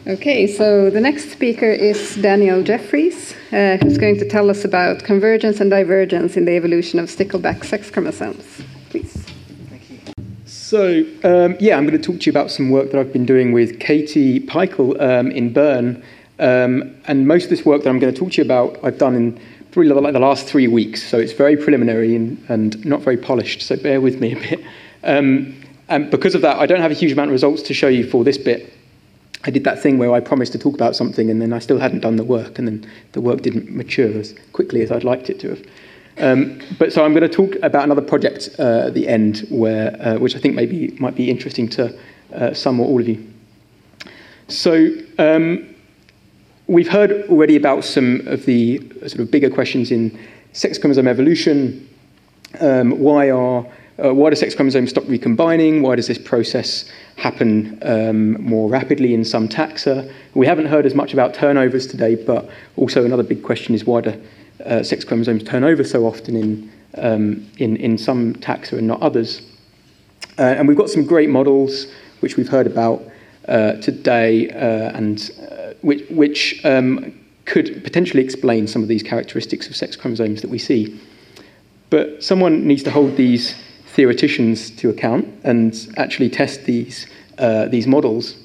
Okay, so the next speaker is Daniel Jeffries, who's going to tell us about convergence and divergence in the evolution of stickleback sex chromosomes. Please. Thank you. So, I'm going to talk to you about some work that I've been doing with Katie Peikel in Bern. And most of this work that I'm going to talk to you about, I've done in probably like the last 3 weeks. So it's very preliminary and not very polished, so bear with me a bit. And because of that, I don't have a huge amount of results to show you for this bit. I did that thing where I promised to talk about something and then I still hadn't done the work, and then the work didn't mature as quickly as I'd liked it to have. So I'm going to talk about another project at the end, which I think might be interesting to some or all of you. So we've heard already about some of the sort of bigger questions in sex chromosome evolution. Why do sex chromosomes stop recombining? Why does this process happen more rapidly in some taxa? We haven't heard as much about turnovers today, but also another big question is why do sex chromosomes turn over so often in some taxa and not others? And we've got some great models which we've heard about today, and which could potentially explain some of these characteristics of sex chromosomes that we see. But someone needs to hold these theoreticians to account and actually test these models.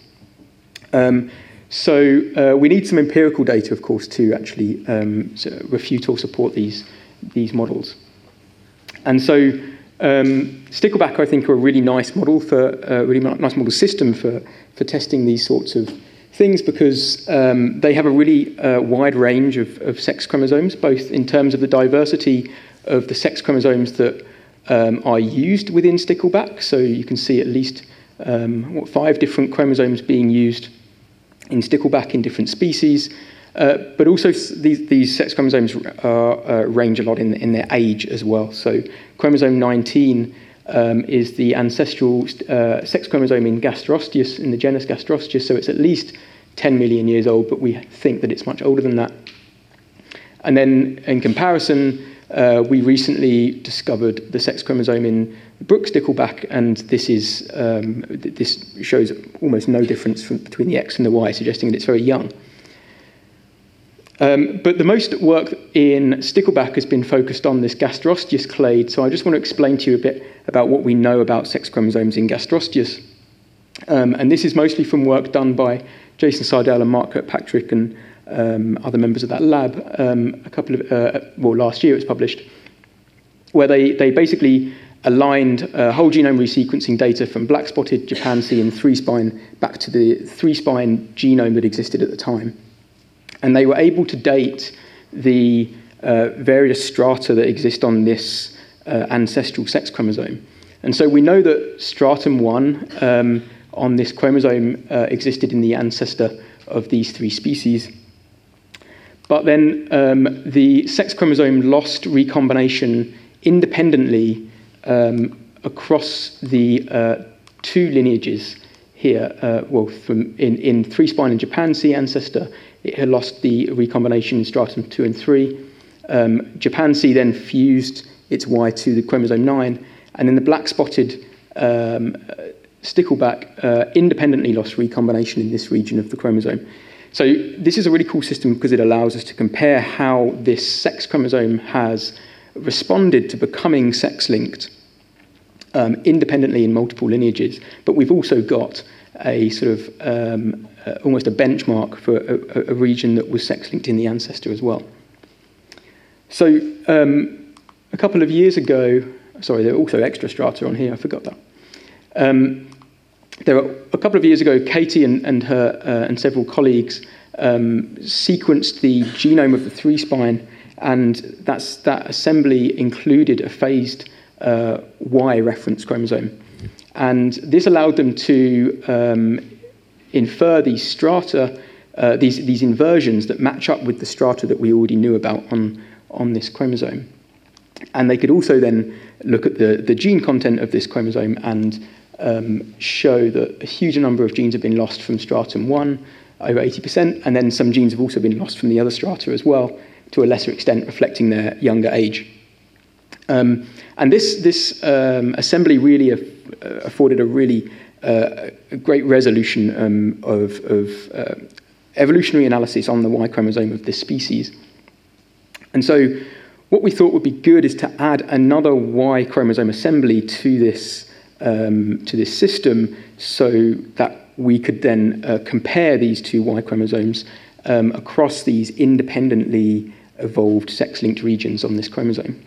So we need some empirical data, of course, to actually refute or support these models. And so stickleback, I think, are a really nice model nice model system for testing these sorts of things, because they have a really wide range of sex chromosomes, both in terms of the diversity of the sex chromosomes that are used within stickleback. So you can see at least 5 different chromosomes being used in stickleback in different species. But also these sex chromosomes range a lot in their age as well. So chromosome 19 is the ancestral sex chromosome in Gasterosteus, in the genus Gasterosteus. So it's at least 10 million years old, but we think that it's much older than that. And then in comparison, we recently discovered the sex chromosome in Brook stickleback, and this shows almost no difference between the X and the Y, suggesting that it's very young. But the most work in stickleback has been focused on this Gasterosteus clade, so I just want to explain to you a bit about what we know about sex chromosomes in Gasterosteus. And this is mostly from work done by Jason Sardell and Mark Kirkpatrick and other members of that lab. Last year it was published, where they basically aligned whole genome resequencing data from black-spotted Japansi and 3-spine back to the 3-spine genome that existed at the time. And they were able to date the various strata that exist on this ancestral sex chromosome. And so we know that stratum 1 on this chromosome existed in the ancestor of these 3 species. But then the sex chromosome lost recombination independently across the 2 lineages here. In 3-spine and Japansi ancestor, it had lost the recombination in stratum 2 and 3. Japansi then fused its Y to the chromosome 9, and then the black-spotted stickleback independently lost recombination in this region of the chromosome. So this is a really cool system because it allows us to compare how this sex chromosome has responded to becoming sex-linked independently in multiple lineages. But we've also got a sort of almost a benchmark for a region that was sex-linked in the ancestor as well. So a couple of years ago, sorry, there are also extra strata on here, I forgot that. A couple of years ago, Katie and her and several colleagues sequenced the genome of the 3-spine, and that assembly included a phased Y reference chromosome. And this allowed them to infer these strata, these inversions that match up with the strata that we already knew about on this chromosome. And they could also then look at the gene content of this chromosome and show that a huge number of genes have been lost from stratum 1, over 80%, and then some genes have also been lost from the other strata as well, to a lesser extent reflecting their younger age. And this assembly really afforded a really a great resolution of evolutionary analysis on the Y chromosome of this species. And so what we thought would be good is to add another Y chromosome assembly to this system so that we could then compare these two Y chromosomes across these independently evolved sex-linked regions on this chromosome.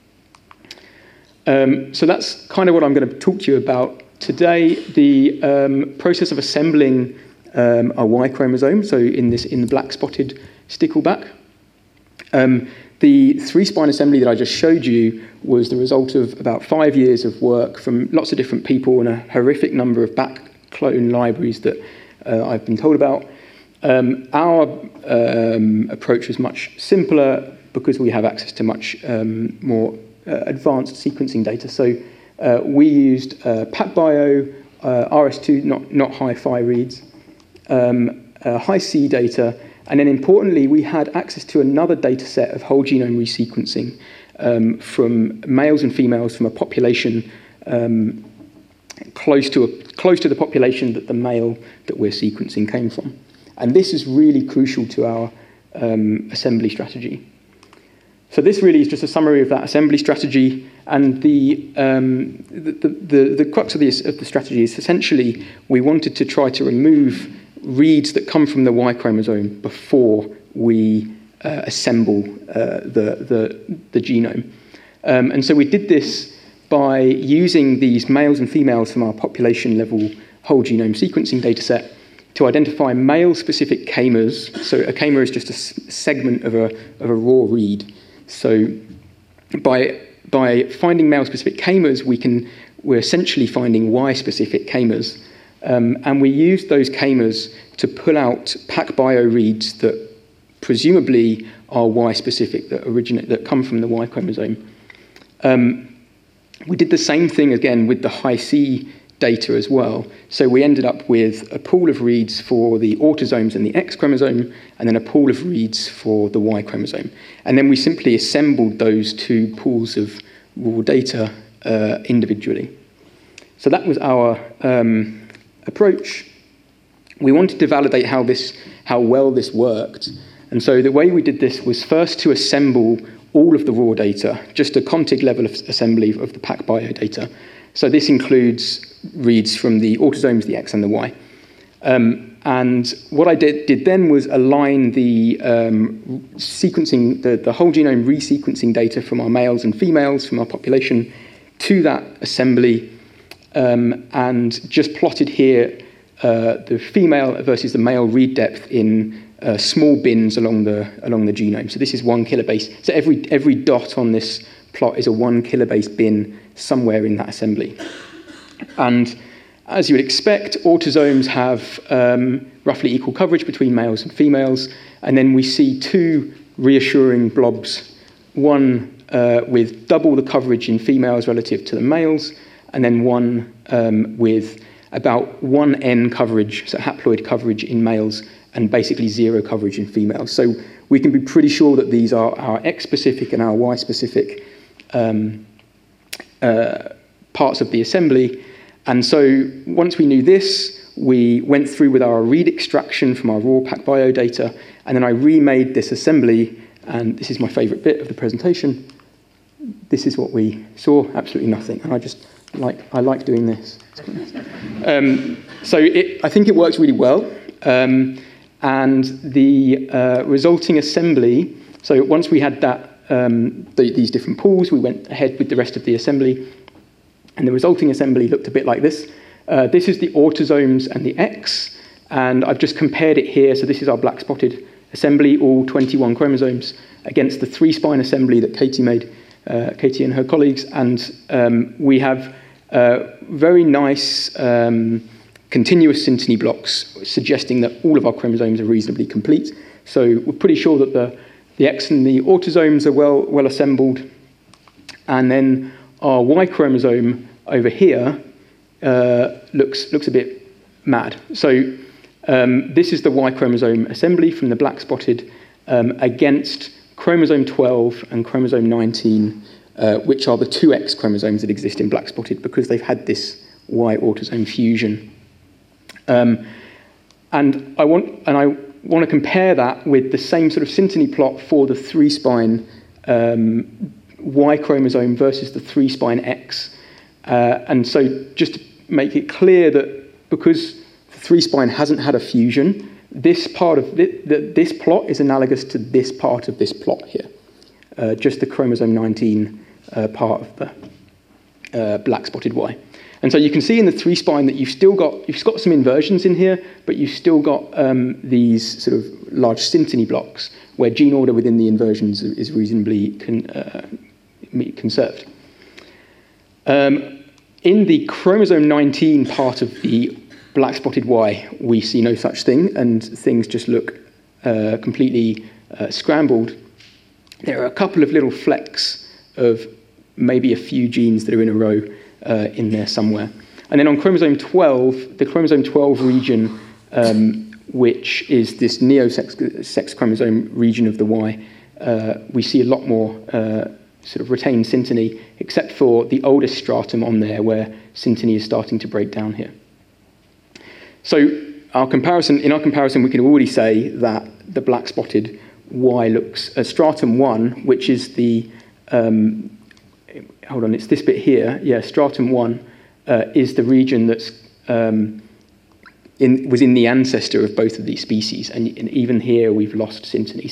So that's kind of what I'm going to talk to you about today, the process of assembling a Y chromosome, so in the black-spotted stickleback. The 3' assembly that I just showed you was the result of about 5 years of work from lots of different people and a horrific number of back clone libraries that I've been told about. Our approach was much simpler because we have access to much more advanced sequencing data. So we used PacBio, RS2, not hi-fi reads, Hi-C data, and then importantly, we had access to another data set of whole genome resequencing from males and females from a population close to the population that the male that we're sequencing came from. And this is really crucial to our assembly strategy. So this really is just a summary of that assembly strategy, and the crux of the strategy is essentially we wanted to try to remove reads that come from the Y chromosome before we assemble the genome. And so we did this by using these males and females from our population level whole genome sequencing data set to identify male-specific k-mers. So a k-mer is just a segment of a raw read. So by finding male-specific k-mers, we're essentially finding Y-specific k-mers. And we used those k-mers to pull out PacBio reads that presumably are Y-specific, that come from the Y chromosome. We did the same thing again with the Hi-C data as well. So we ended up with a pool of reads for the autosomes and the X chromosome, and then a pool of reads for the Y chromosome. And then we simply assembled those two pools of raw data individually. So that was our approach. We wanted to validate how well this worked. And so the way we did this was first to assemble all of the raw data, just a contig level of assembly of the PacBio data. So this includes reads from the autosomes, the X and the Y. And what I did then was align the sequencing, the whole genome resequencing data from our males and females from our population to that assembly, and just plotted here the female versus the male read depth in small bins along the genome. So this is 1 kilobase. So every dot on this plot is a 1 kilobase bin somewhere in that assembly. And as you would expect, autosomes have roughly equal coverage between males and females. And then we see two reassuring blobs, one with double the coverage in females relative to the males, and then one with about 1N coverage, so haploid coverage in males, and basically 0 coverage in females. So we can be pretty sure that these are our X-specific and our Y-specific parts of the assembly. And so once we knew this, we went through with our read extraction from our raw PacBio data, and then I remade this assembly, and this is my favorite bit of the presentation. This is what we saw, absolutely nothing. And I like doing this. So I think it works really well. And the resulting assembly, so once we had that these different pools, we went ahead with the rest of the assembly, and the resulting assembly looked a bit like this. This is the autosomes and the X, and I've just compared it here. So this is our black-spotted assembly, all 21 chromosomes, against the 3' assembly that Katie made, Katie and her colleagues, and we have very nice continuous synteny blocks suggesting that all of our chromosomes are reasonably complete. So we're pretty sure that the X and the autosomes are well assembled. And then our Y chromosome over here looks a bit mad. So this is the Y chromosome assembly from the black-spotted against chromosome 12 and chromosome 19, which are the two X chromosomes that exist in black-spotted because they've had this Y autosome fusion. And I want to compare that with the same sort of synteny plot for the 3' Y chromosome versus the 3' X. And so just to make it clear that because the 3' hasn't had a fusion, this part of this plot is analogous to this part of this plot here, just the chromosome 19 part of the black spotted Y. And so you can see in the 3' that you've got some inversions in here, but you've still got these sort of large synteny blocks where gene order within the inversions is reasonably conserved. In the chromosome 19 part of the black spotted Y, we see no such thing, and things just look completely scrambled. There are a couple of little flecks of maybe a few genes that are in a row in there somewhere. And then on chromosome 12, the chromosome 12 region, which is this neo-sex chromosome region of the Y, we see a lot more sort of retained synteny, except for the oldest stratum on there where synteny is starting to break down here. So in our comparison, we can already say that the black spotted Y looks stratum 1, which is the hold on, it's this bit here. Yeah, stratum 1 is the region that's was in the ancestor of both of these species, and even here we've lost synteny.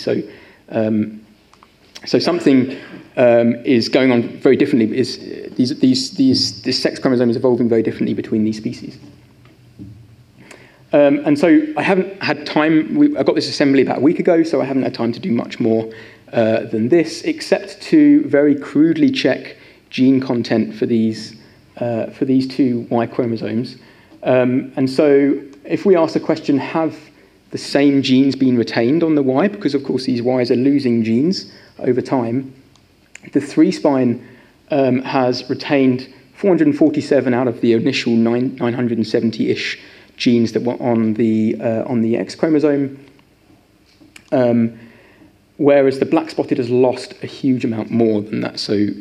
So something is going on very differently. This sex chromosome is evolving very differently between these species. And so I haven't had time. I got this assembly about a week ago, so I haven't had time to do much more than this, except to very crudely check gene content for these two Y chromosomes. And so if we ask the question, have the same genes been retained on the Y? Because, of course, these Ys are losing genes over time. The 3' has retained 447 out of the initial 970-ish genes that were on the X chromosome, whereas the black spotted has lost a huge amount more than that.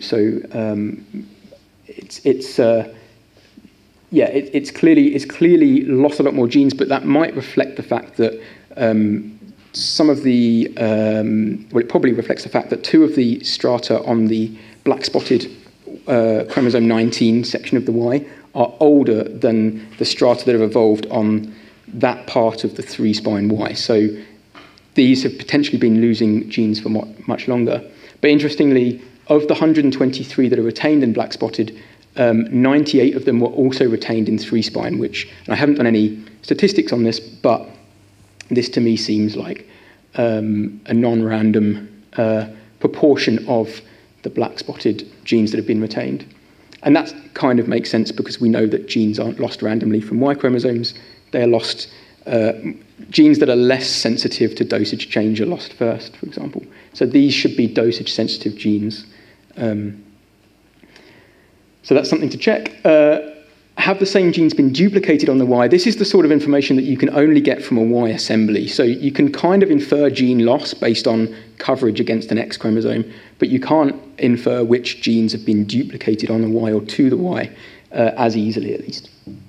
It's clearly lost a lot more genes, but that might reflect the fact that some of the it probably reflects the fact that two of the strata on the black spotted chromosome 19 section of the Y are older than the strata that have evolved on that part of the 3' Y. So these have potentially been losing genes for much longer. But interestingly, of the 123 that are retained in black spotted, 98 of them were also retained in 3' which, and I haven't done any statistics on this, but this to me seems like a non-random proportion of the black spotted genes that have been retained. And that kind of makes sense because we know that genes aren't lost randomly from Y chromosomes. They are lost, genes that are less sensitive to dosage change are lost first, for example. So these should be dosage sensitive genes. So that's something to check. Have the same genes been duplicated on the Y? This is the sort of information that you can only get from a Y assembly. So you can kind of infer gene loss based on coverage against an X chromosome, but you can't infer which genes have been duplicated on the Y or to the Y as easily, at least.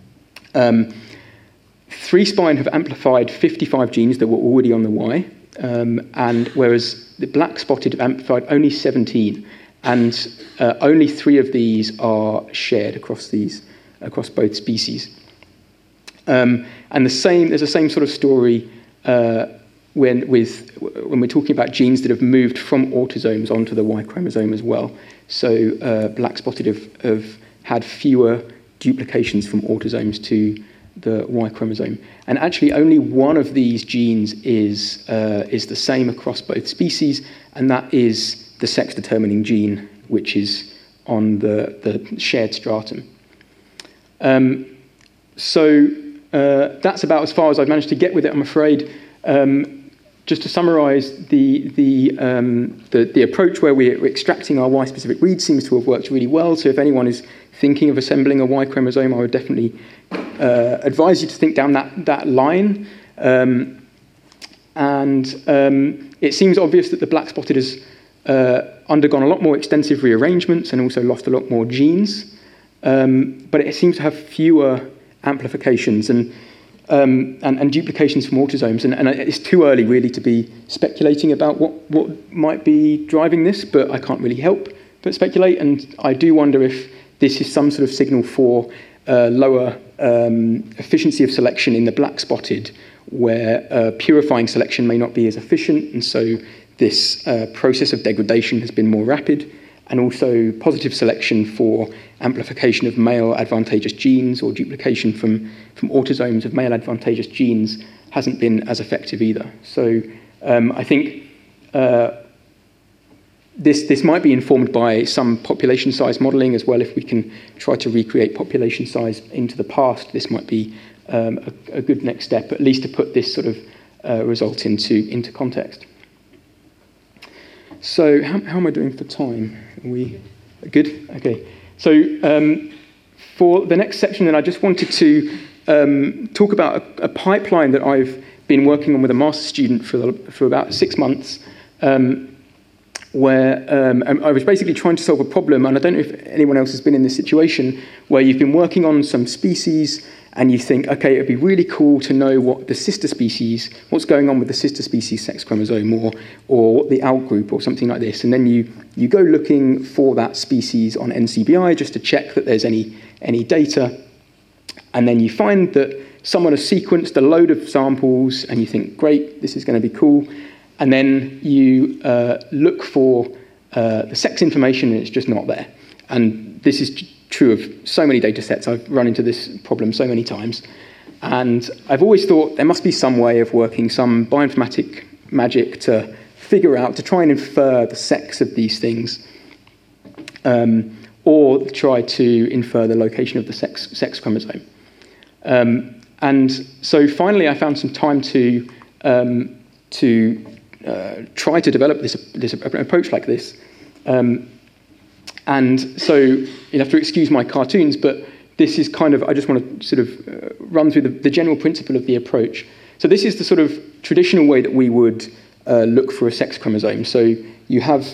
3' have amplified 55 genes that were already on the Y, and whereas the black spotted have amplified only 17, and only 3 of these are shared across both species. And there's the same sort of story when we're talking about genes that have moved from autosomes onto the Y chromosome as well. So black spotted have had fewer duplications from autosomes to the Y chromosome. And actually only one of these genes is the same across both species, and that is the sex-determining gene, which is on the shared stratum. So that's about as far as I've managed to get with it, I'm afraid. Just to summarise, the approach where we're extracting our Y-specific reads seems to have worked really well. So if anyone is thinking of assembling a Y chromosome, I would definitely advise you to think down that line. It seems obvious that the black spotted has undergone a lot more extensive rearrangements and also lost a lot more genes. But it seems to have fewer amplifications. And and duplications from autosomes. And it's too early, really, to be speculating about what might be driving this, but I can't really help but speculate. And I do wonder if this is some sort of signal for lower efficiency of selection in the black-spotted, where purifying selection may not be as efficient, and so this process of degradation has been more rapid, and also positive selection for amplification of male advantageous genes or duplication from autosomes of male advantageous genes hasn't been as effective either. So I think this might be informed by some population size modelling as well. If we can try to recreate population size into the past, this might be a good next step, at least to put this sort of result into context. So how am I doing for time? Are we good? Okay. So for the next section, then, I just wanted to talk about a pipeline that I've been working on with a master's student for about 6 months, where I was basically trying to solve a problem, and I don't know if anyone else has been in this situation, where you've been working on some species and you think, okay, it'd be really cool to know what the sister species, what's going on with the sister species sex chromosome, or the outgroup or something like this. And then you go looking for that species on NCBI just to check that there's any data. And then you find that someone has sequenced a load of samples and you think, great, this is going to be cool. And then you look for the sex information and it's just not there. And this is true of so many data sets. I've run into this problem so many times. And I've always thought there must be some way of working some bioinformatic magic to figure out, to try and infer the sex of these things, or try to infer the location of the sex chromosome. And so finally I found some time to try to develop this approach like this. And so you'll have to excuse my cartoons, but this is kind of, I just want to sort of run through the general principle of the approach. So this is the sort of traditional way that we would look for a sex chromosome. So you have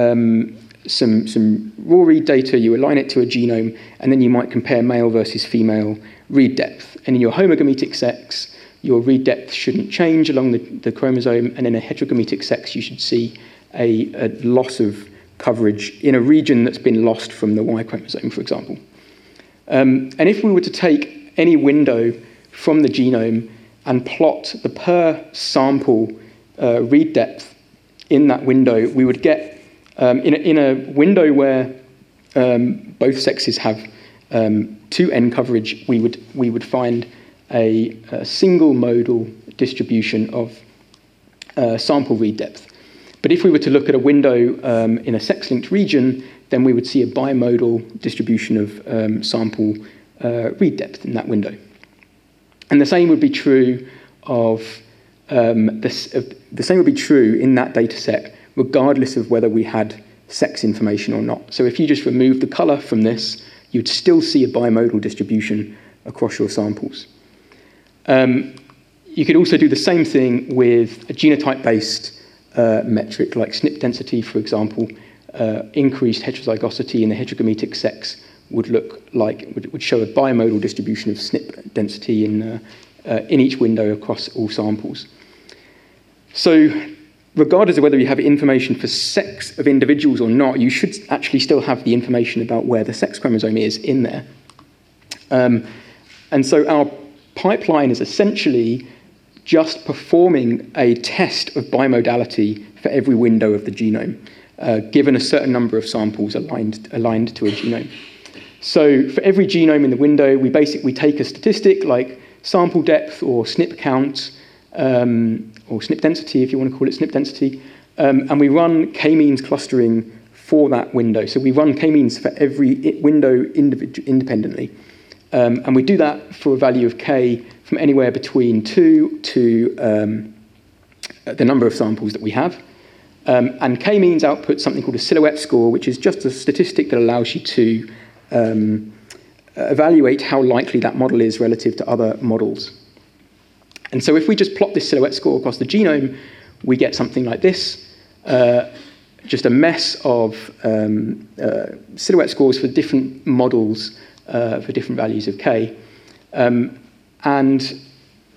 some raw read data, you align it to a genome, and then you might compare male versus female read depth. And in your homogametic sex, your read depth shouldn't change along the chromosome, and in a heterogametic sex, you should see a loss of coverage in a region that's been lost from the Y chromosome, for example. And if we were to take any window from the genome and plot the per sample read depth in that window, we would get, in a window where both sexes have 2n coverage, we would find a single modal distribution of sample read depth. But if we were to look at a window in a sex-linked region, then we would see a bimodal distribution of sample read depth in that window. And the same would be true of the same would be true in that data set, regardless of whether we had sex information or not. So if you just remove the color from this, you'd still see a bimodal distribution across your samples. You could also do the same thing with a genotype-based metric like SNP density, for example. Increased heterozygosity in the heterogametic sex would show a bimodal distribution of SNP density in each window across all samples. So regardless of whether you have information for sex of individuals or not, you should actually still have the information about where the sex chromosome is in there. And so our pipeline is essentially just performing a test of bimodality for every window of the genome, given a certain number of samples aligned to a genome. So for every genome in the window, we basically take a statistic like sample depth or SNP count, or SNP density, if you want to call it SNP density, and we run k-means clustering for that window. So we run k-means for every window independently. And we do that for a value of k from anywhere between 2 to the number of samples that we have. And k-means outputs something called a silhouette score, which is just a statistic that allows you to evaluate how likely that model is relative to other models. And so if we just plot this silhouette score across the genome, we get something like this, just a mess of silhouette scores for different models for different values of k. And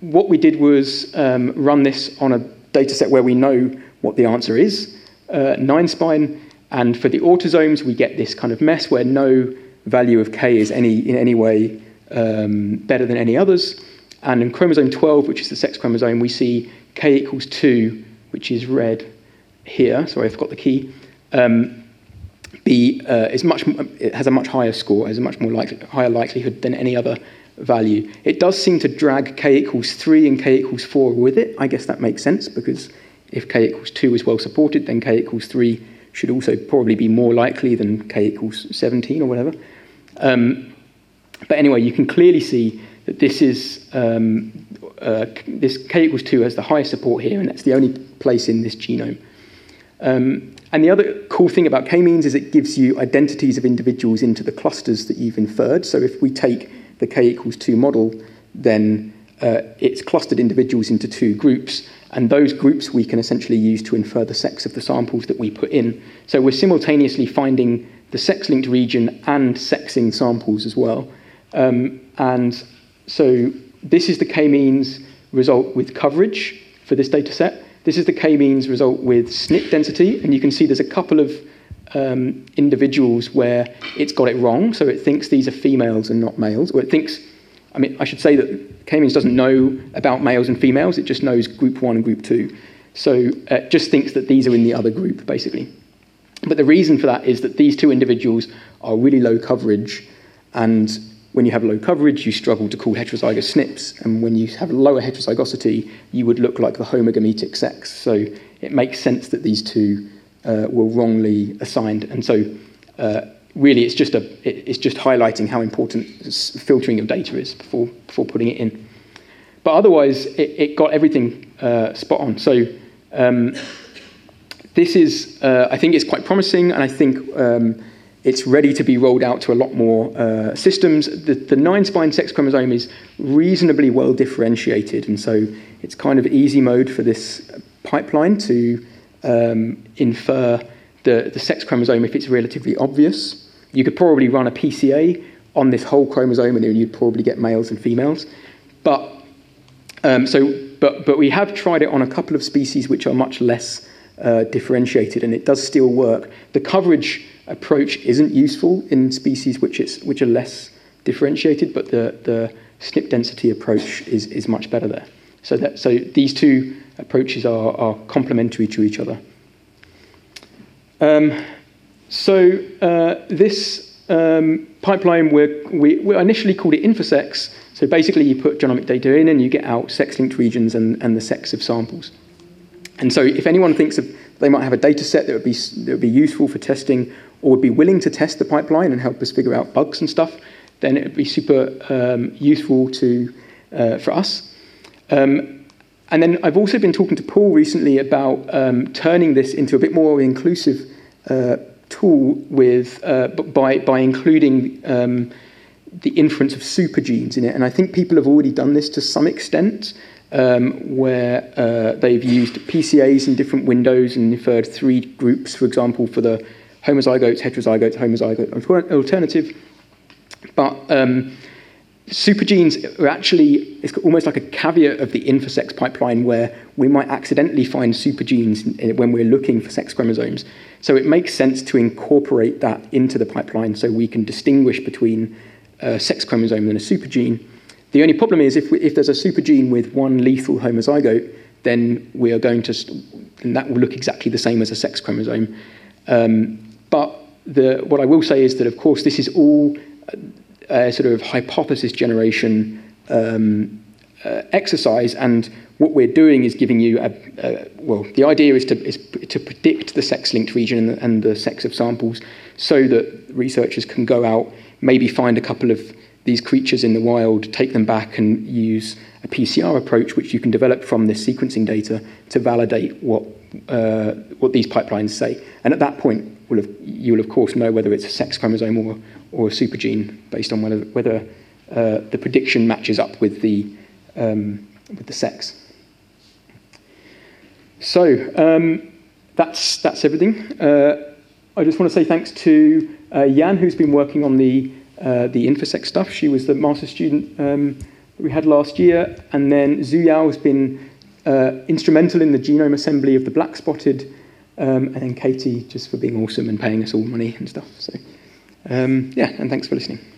what we did was run this on a data set where we know what the answer is, 9-spine, and for the autosomes, we get this kind of mess where no value of K is in any way better than any others. And in chromosome 12, which is the sex chromosome, we see K equals 2, which is red here. Sorry, I forgot the key. It has a much higher score, has a much more higher likelihood than any other value. It does seem to drag K equals 3 and K equals 4 with it. I guess that makes sense, because if K equals 2 is well supported, then K equals 3 should also probably be more likely than K equals 17 or whatever. But anyway, you can clearly see that this is this K equals 2 has the highest support here, and that's the only place in this genome. And the other cool thing about k-means is it gives you identities of individuals into the clusters that you've inferred. So if we take the K equals 2 model, then it's clustered individuals into 2 groups, and those groups we can essentially use to infer the sex of the samples that we put in. So we're simultaneously finding the sex-linked region and sexing samples as well. And so this is the k-means result with coverage for this data set. This is the k-means result with SNP density, and you can see there's a couple of individuals where it's got it wrong, so it thinks these are females and not males, or it thinks, I mean, I should say that k-means doesn't know about males and females, it just knows group 1 and group 2. So it just thinks that these are in the other group, basically. But the reason for that is that these 2 individuals are really low coverage, and when you have low coverage, you struggle to call heterozygous SNPs, and when you have lower heterozygosity, you would look like the homogametic sex. So it makes sense that these 2 were wrongly assigned, and so really it's just highlighting how important filtering of data is before putting it in. But otherwise, it got everything spot on. So this is, I think it's quite promising, and I think it's ready to be rolled out to a lot more systems. The 9-spine sex chromosome is reasonably well differentiated, and so it's kind of easy mode for this pipeline to infer the sex chromosome if it's relatively obvious. You could probably run a PCA on this whole chromosome, and you'd probably get males and females. But we have tried it on a couple of species which are much less differentiated, and it does still work. The coverage approach isn't useful in species which are less differentiated, but the SNP density approach is much better there. So these 2 approaches are complementary to each other. This pipeline, we initially called it InfoSex. So basically you put genomic data in and you get out sex-linked regions and the sex of samples. And so if anyone thinks they might have a data set that would be useful for testing, or would be willing to test the pipeline and help us figure out bugs and stuff, then it would be super useful for us. And then I've also been talking to Paul recently about turning this into a bit more inclusive tool by including the inference of supergenes in it. And I think people have already done this to some extent, where they've used PCAs in different windows and inferred 3 groups, for example, for the homozygotes, heterozygotes, homozygote alternative. But supergenes are actually, it's almost like a caveat of the InfoSex pipeline, where we might accidentally find supergenes when we're looking for sex chromosomes. So it makes sense to incorporate that into the pipeline so we can distinguish between a sex chromosome and a supergene. The only problem is if there's a supergene with 1 lethal homozygote, then we are going to, and that will look exactly the same as a sex chromosome. But what I will say is that, of course, this is all sort of hypothesis generation exercise, and what we're doing is giving you the idea is to predict the sex-linked region and the sex of samples, so that researchers can go out, maybe find a couple of these creatures in the wild, take them back and use a PCR approach, which you can develop from this sequencing data to validate what these pipelines say. And at that point, you'll of course know whether it's a sex chromosome or a supergene, based on whether the prediction matches up with the sex. So that's everything. I just want to say thanks to Jan, who's been working on the InfoSex stuff. She was the master student that we had last year. And then Zhu Yao has been instrumental in the genome assembly of the black-spotted, and then Katie just for being awesome and paying us all money and stuff. So, yeah, and thanks for listening.